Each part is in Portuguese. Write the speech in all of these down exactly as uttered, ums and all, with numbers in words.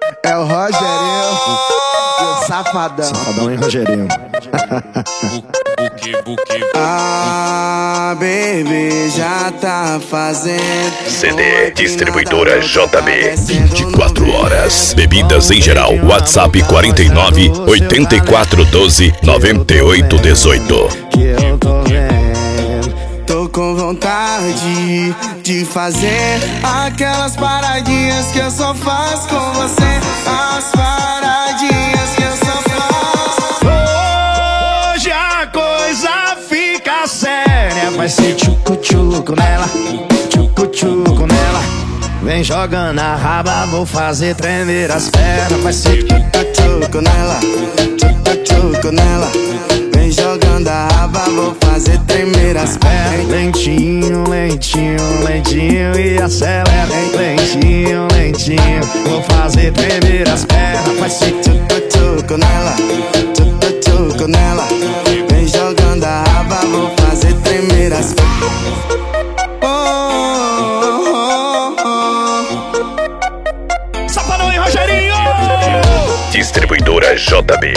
É o Rogerinho e o Safadão. Safadão e Rogerinho. Ah, baby, já tá fazendo. C D Distribuidora J B, vinte e quatro horas. Bebidas em geral. WhatsApp quarenta e nove, oitenta e quatro, doze, noventa e oito, dezoito. Que eu tô vendo. Tô com vontade de fazer aquelas paradinhas que eu só faço com você. As paradinhas que eu só faço. Hoje a coisa fica séria. Vai ser tchucu-tchucu nela, tchucu-tchucu nela. Vem jogando a raba, vou fazer tremer as pernas. Vai ser tchucu-tchucu nela, tchucu-tchucu nela. Vem jogando a raba, vou fazer tremer as pernas. Lentinho, lentinho, lentinho e acelera. Lentinho, lentinho, vou fazer tremer as pernas. Vai ser tchucu-tchucu nela, tchucu-tchucu nela. Vem jogando a raba, vou fazer tremer as pernas. Oh, oh, oh, oh. Safadão e Rogerinho! Distribuidora J B.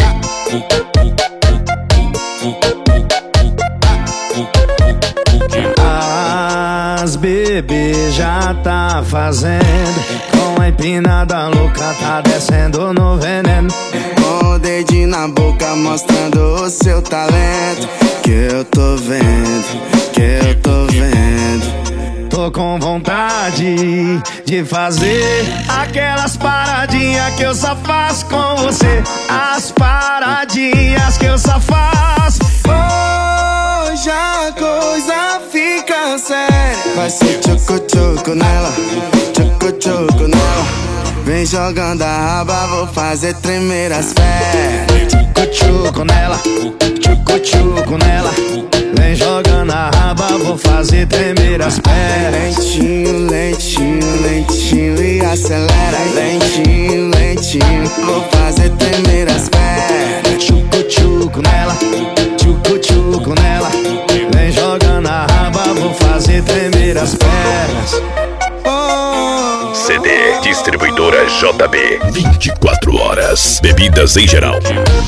As bebê já tá fazendo. Com a empinada louca tá descendo no veneno. Com o dedinho na boca mostrando o seu talento. Que eu tô vendo, que eu tô vendo. Tô com vontade de fazer aquelas paradinhas que eu só faço com você. As paradinhas que eu só faço. Hoje a coisa fica séria. Vai ser tchucu-tchucu nela, tchucu-tchucu nela. Vem jogando a raba, vou fazer tremer as pernas. Tchucu-tchucu nela, tchucu-tchucu nela. Vem jogando a raba, vou fazer tremer as pernas. Lentinho, lentinho, lentinho e acelera. Lentinho, lentinho, vou fazer tremer as pernas. Tchucu-tchucu nela, tchucu-tchucu nela. Vem jogando a raba, vou fazer tremer as pernas. Oh, C D Distribuidora J B, vinte e quatro horas. Bebidas em geral.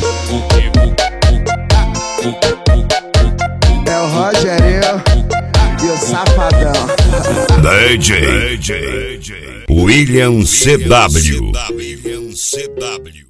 é o Rogerinho e o Safadão. D J William C W.